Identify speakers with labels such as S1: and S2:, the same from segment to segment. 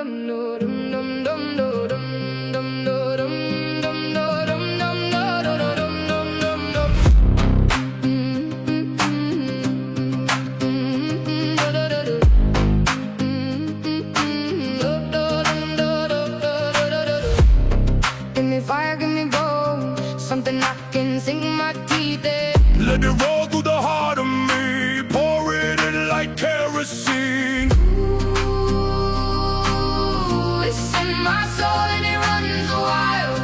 S1: Give me fire, give me gold, something I can sink my teeth in.
S2: Let it roll through the heart of me, pour it in like kerosene.
S1: Ooh, it's in my soul and it runs wild.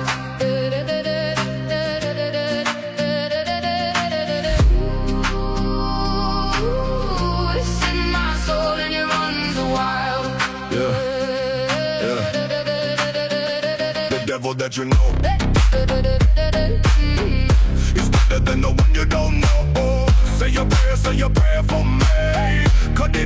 S1: Ooh, it's in my soul and it runs wild.
S2: Yeah, yeah. The devil that you know is better than the one you don't know. Say a prayer for me. Cut